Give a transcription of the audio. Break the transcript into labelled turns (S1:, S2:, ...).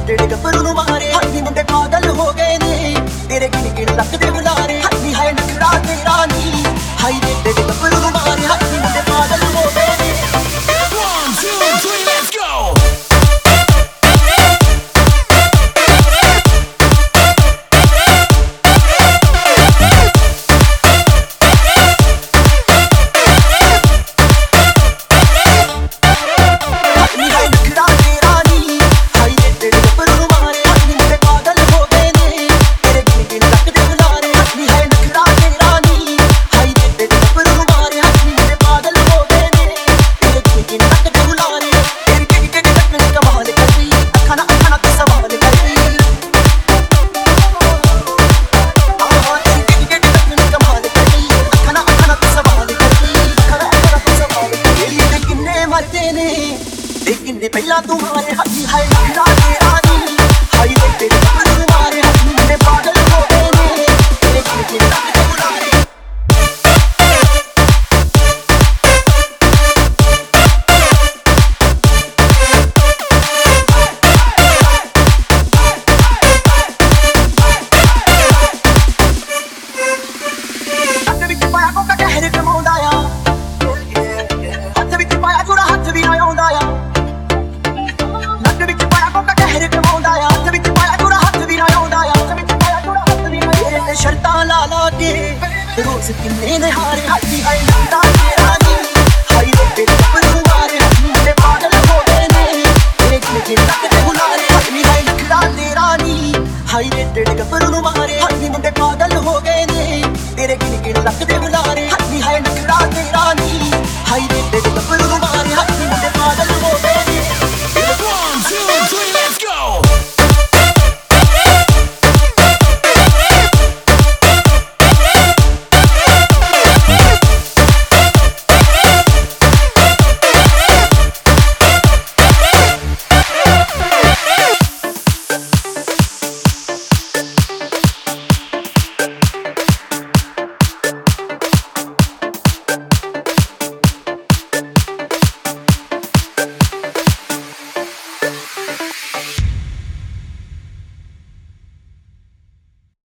S1: ਜਿਹੜੇ ਗੱਭਰੂ ਨੂੰ ਮਾਰੇ ਹਾਈ ਮੁੰਡੇ ਪਾਗਲ ਹੋ ਗਏ ਨੇ ਤੇਰੇ ਗਿਣ ਲੱਕ ਦੇ ਬੁਲਾਰੇ ਹਾਈ ਹਾਏ ਨਖਰਾ ਤੇਰਾ ਨੀ ਹਾਈ ਜਿਹੜੇ ਗੱਭਰੂ ਨੂੰ ਮਾਰੇ ਹਾਈ ਮੁੰਡੇ ਪਾਗਲ ਹੋ ਗਏ ਨੇ
S2: 1 2 3 let's go
S1: ਪਹਿਲਾਂ तुम्हारे हाथी हाय नखरा तेरा नी हाय तेरे ਗੱਭਰੂ ਨੂੰ ਮਾਰੇ ਹਾਈ ਮੁੰਡੇ ਪਾਗਲ ਹੋ ਗਏ ਨੇ ਤੇਰੇ ਗਿਣ ਲੱਕ ਦੇ ਬੁਲਾਰੇ ਹੱਥ ਵਿੱਚ ਪਾਇਆ ਕੋਕਾ ਕਹਿਰ ਕਮਾਉਂਦਾ ਆ ਹੱਥ ਵਿੱਚ ਪਾਇਆ ਜੁੜਾ ਹੱਥ ਵੀ ਨਾ ਆਉਂਦਾ ਆ ਸ਼ਰਤਾਂ ਲਾ ਲਾ ਕੇ ਰੋਜ਼ ਕਿੰਨੇ ਨਿਹਾਰੇ ਹਾਈ ਹਾਈ ਨਖਰਾ ਤੇਰਾ ਨੀ ਹਾਈ ਤੇਰੇ ਗੱਭਰੂ